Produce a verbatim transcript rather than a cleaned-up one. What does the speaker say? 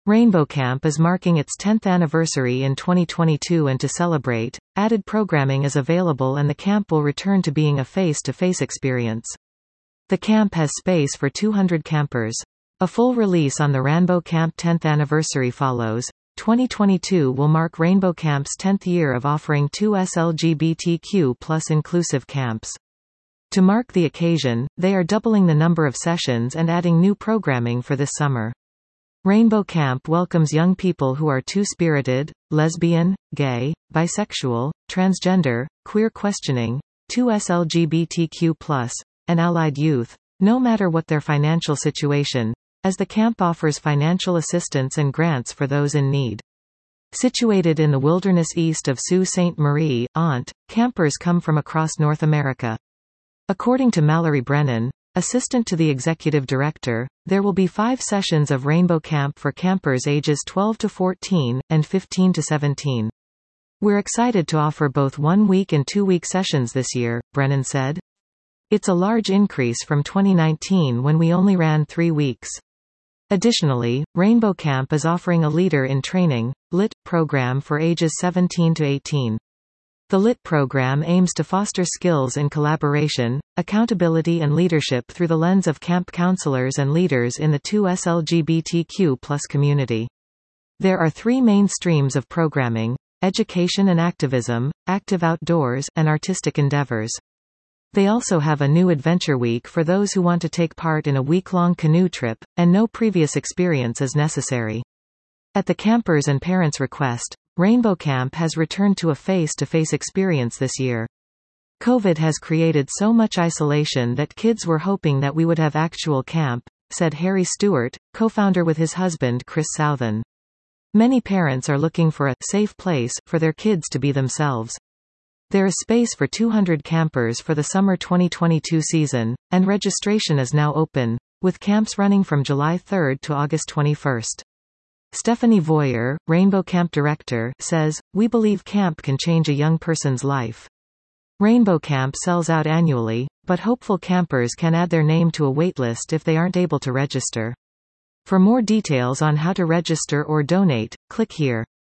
Rainbow Camp is marking its tenth anniversary in twenty twenty-two, and to celebrate, added programming is available and the camp will return to being a face-to-face experience. The camp has space for two hundred campers. A full release on the Rainbow Camp tenth anniversary follows. twenty twenty-two will mark Rainbow Camp's tenth year of offering two L G B T Q plus inclusive camps. To mark the occasion, they are doubling the number of sessions and adding new programming for this summer. Rainbow Camp welcomes young people who are two-spirited, lesbian, gay, bisexual, transgender, queer questioning, two L G B T Q plus, and allied youth, no matter what their financial situation, as the camp offers financial assistance and grants for those in need. Situated in the wilderness east of Sault Ste. Marie, Ont, campers come from across North America. According to Mallory Brennan, assistant to the executive director, there will be five sessions of Rainbow Camp for campers ages twelve to fourteen, and fifteen to seventeen. We're excited to offer both one-week and two-week sessions this year, Brennan said. It's a large increase from twenty nineteen when we only ran three weeks. Additionally, Rainbow Camp is offering a Leader in Training, L I T, program for ages seventeen to eighteen. The L I T program aims to foster skills in collaboration, accountability and leadership through the lens of camp counselors and leaders in the two L G B T Q plus community. There are three main streams of programming: education and activism, active outdoors, and artistic endeavors. They also have a new Adventure Week for those who want to take part in a week-long canoe trip, and no previous experience is necessary. At the campers' and parents' request, Rainbow Camp has returned to a face-to-face experience this year. COVID has created so much isolation that kids were hoping that we would have actual camp, said Harry Stewart, co-founder with his husband Chris Southen. Many parents are looking for a safe place for their kids to be themselves. There is space for two hundred campers for the summer twenty twenty-two season, and registration is now open, with camps running from July third to August twenty-first. Stephanie Voyer, Rainbow Camp Director, says, "We believe camp can change a young person's life. Rainbow Camp sells out annually, but hopeful campers can add their name to a waitlist if they aren't able to register. For more details on how to register or donate, click here."